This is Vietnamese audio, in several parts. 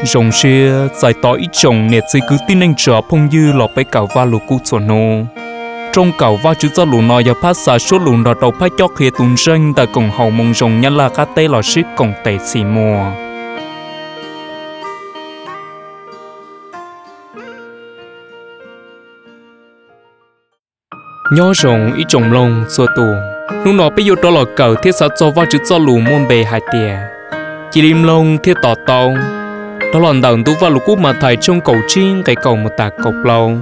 rồng xưa giải tỏ ít chồng nè chỉ cứ tin anh trở phong dư lọ bay cào va lù cú chuẩn nô trong cào va chữ cho lù nọ giờ phát xả số lù nọ đầu phát cho khía tuần sinh tại cổng hậu mông rồng nhân là cá tê lọ xích cổng tệ xì mùa nhớ rồng ít chồng lông xua tù lúc nọ bây giờ đó là cào thiết sát cho va chữ cho lù môn bề hai tiề chỉ lim lông thiết tỏ tàu đó là đàn tú va lù cú mà thải trong cầu chiên cái cầu một tạc cọc lâu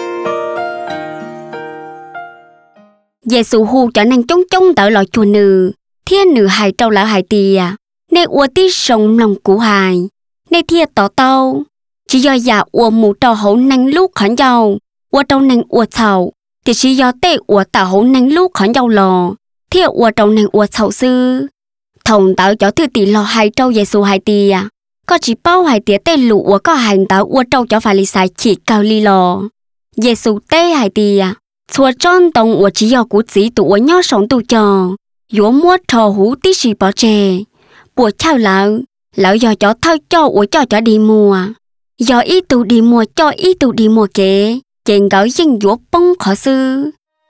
về sự hù cho nên chống chống đỡ lọ chùa nữ thiên nữ hài trâu lão hài tìa nên ua tí sông lòng cũ hài nên thiên tỏ tàu chỉ do già ua mù trâu hậu năng lúc khẩn dầu ua trâu năng ua sầu thì chỉ do tê ua tạo hậu năng lúc khẩn dầu lò thiên ua trâu năng ua sầu sư thòng tạo cho thư tỷ lò hài trâu về sự hài tìa có chỉ bao hài tìa tê lụ ua có hành tạo ua trâu cho phải lì xài chỉ cao ly lò về sự tê hài tìa xua tròn tông ua chỉ do cú chỉ tụ ua nhó sống tụ trò dũa mua trò hú tí xì bỏ chè bùa chào lão do cho thao cho ua cho đi mua do ý tụ đi mua cho ý tụ đi mua kế chèn gạo dân dũa bông khó sư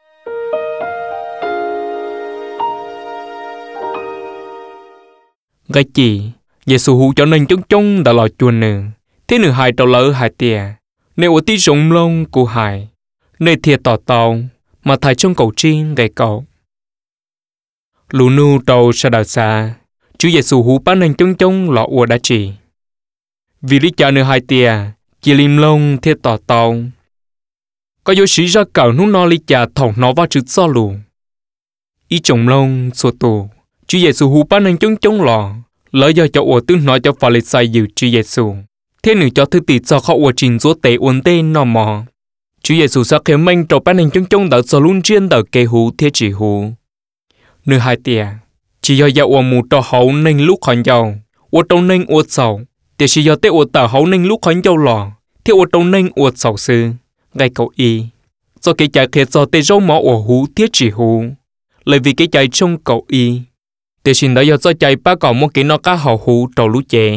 cái gì về sự hú cho nên chống chống đã lò chuồn nè thế nữ hài trâu lỡ hài tìa nếu ở tí rồng lông của hài nơi thiệt tỏ tàu mà thải trong cầu chiên gầy cầu lù nu trâu sa đào xa chú Giêsu hú bán nên chống chống lọ ua đã chỉ vì lý cho nữ hai tia chỉ lim lông thiệt tỏ tàu có dấu sĩ ra cầu nút no lý cha thòng nó vào chữ do lù ý chồng lông xua tù chú Giêsu hú bán nên chống chống lọ lỡ do cho ua tư nói cho phải lịch sai dự chú Giêsu thế nữ cho thứ tỷ cho họ ua trình chúa tệ uốn tên nọ mò Chúa Giêsu sắc khéo mình trâu bán hình chống đỡ sở luôn chiên đỡ kê hú thiết chỉ hú. Nữ hai tìa, chỉ do dạo ua mù trò hấu nên lúc khỏi dầu, ua trâu nên ua sầu, thì chỉ do tế ua tờ hấu nên lúc khỏi dầu lò, thì ua trâu nên ua sầu sư, gây cầu y. Do cái chạy khế do tế râu mỏ ua hú thiết chỉ hú, lại vì cái chạy trong cầu y. Thì xin đó do chạy ba cỏ một cái nó cá hầu hú trâu lú chê.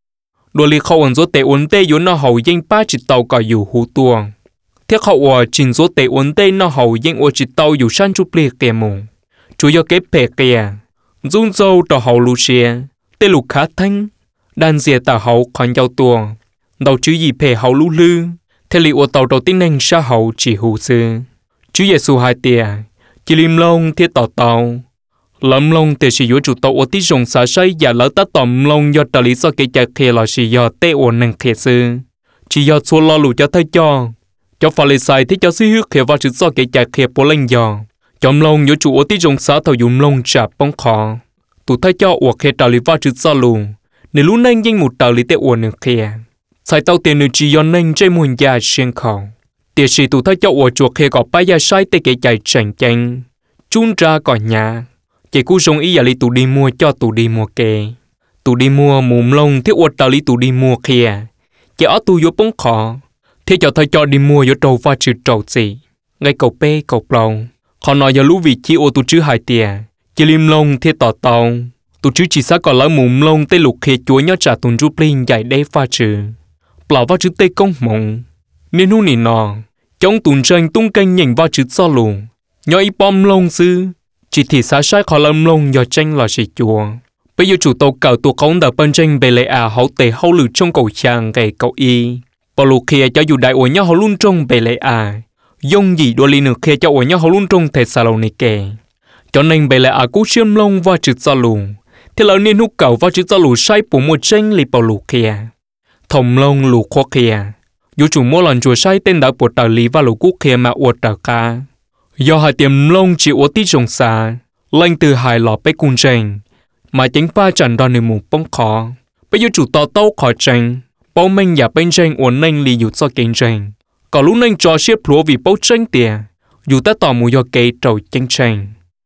Đùa lý khâu ẩn dỗ tế uốn tê dỗ nó hầu danh ba chỉ tàu cỏ dù hú tuồng. Thiết hậu ở trình số tệ uốn tê nó hầu danh ở chỉ tàu dù san chụp liệt kề mù chủ yếu cái bể kề dung dâu tàu hậu lù xìa tê lù khá thanh đàn dìa tàu hậu còn giàu tua đầu chữ gì bể hậu lù lư thế li ở tàu đầu tiên nên sa hậu chỉ hù sư chú Giêsu hai tia chỉ lim lông thiết tàu lấm lông tê chỉ yếu chủ tàu ở tí rồng xả say và lỡ tát tòm lông do trợ lý do cái chạc kề là chỉ do tê ở nâng kề sư chỉ do xua lo lù cho thấy cho phải lấy sai thì cho sĩ hước khía vào chữ do cái chạy khía bố lên giò chom lông nhớ chủ ở tí rồng xã thầu dùng lông chả bóng khó tụ thấy cho ở khía trả lý vào chữ do lù nếu lúc nên danh một trả lý tệ ở nửa khía sai tàu tiền nửa chỉ do nên chơi mùn già xuyên khẩu tiền sĩ tụ thấy cho ở chuột khía có bay ra sai tệ cái chạy chảnh chanh chun ra cỏ nhà chỉ cú rồng ý giả lý tụ đi mua cho tụ đi mua kê tụ đi mua mùm lông thiết ở trả lý tụ đi mua khía chỉ ở tụ vô bóng khó thế cho thầy cho đi mua ở trâu và chữ trâu gì ngay cầu bê cầu plong họ nói giờ lũ vị chi ô tu chữ hai tia chỉ lim lông thế tỏ tàu tu chữ chỉ xác còn lỡ mồm lông tê lục khê chúa nhớ trả tuần rút linh dạy đế pha chữ bảo vào chữ tê công mộng nên hú nỉ nọ trong tuần tranh tung canh nhìn vào chữ do lù nhớ ý bom lông sư chỉ thì xa sai khỏi lâm lông do tranh là gì chúa bây giờ chủ tàu cầu tu không đợi bên tranh bề lệ hậu tệ hậu lử trong cầu chàng gầy cầu y bảo lục kia cho dù đại ủa nhau họ luôn trong bề lệ dông gì đôi ly nửa kia cho ủa nhau họ luôn trong Thessalonica cho nên bề lệ cú xiêm lông và chữ do lù thế là nên hút cầu và chữ do lù sai của một tranh lì bảo lục kia thòng lông lù khoa kia dù chủ mỗi lần chùa sai tên đã buộc tờ lý và lù cú kia mà ủa tờ ca do hai tiềm lông chỉ ủa tí trồng xa lên từ hai lọ bé cung tranh mà chính pha chẳng đo nửa mù bóng khó bây giờ chủ tàu tàu khỏi tranh bao mình nhà bên tranh uốn nên lì dù cho kinh tranh còn lúc nên cho xếp lúa vì bao tranh tiền dù ta tỏ mùi do cây trầu tranh tranh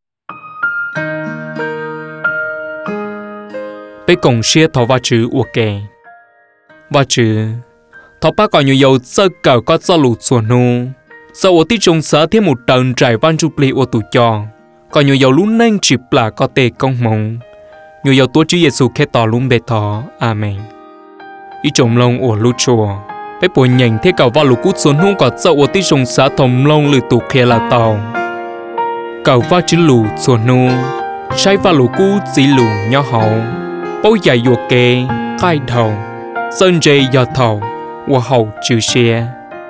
bây cùng xếp thọ va chữ uo kê va chữ thọ ba còn nhiều dầu sơ cờ có do lụt xuân nu sau ở tí trông xã thêm một tầng trải van chụp lì ô tủ cho còn nhiều dầu lúc nên chụp là có tề công mộng nhiều dầu tua chữ Giêsu khét tỏ luôn bề thọ amen ý trồng lông ủa lú chùa bé bồi nhành thế cầu vào lũ cút xuống hung có dậu ủa tí trồng xã thòng lông lử tụ kia là tàu cầu vào chữ lù xuống nu trái vào lũ cút dĩ lù nhỏ hậu bao dài yuộc kê khai đầu sơn dây giọt thầu ủa hậu chữ xe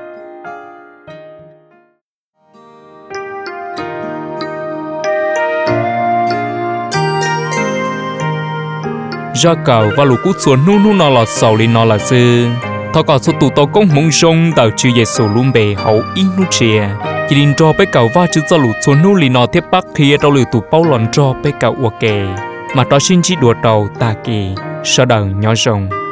ra cầu và lũ cút xuống nu nó là sầu li nó là dư thọ có số tụ tàu công mong sông đào chữ Giêsu luôn bề hậu in nu chia chỉ định cho bé cầu và chữ cho lũ xuống nu li nó tiếp bắc khi đâu lử tụ bao lòn cho bé cầu uo kề mà đó xin chỉ đùa đầu ta kỳ sau đầu nhỏ rồng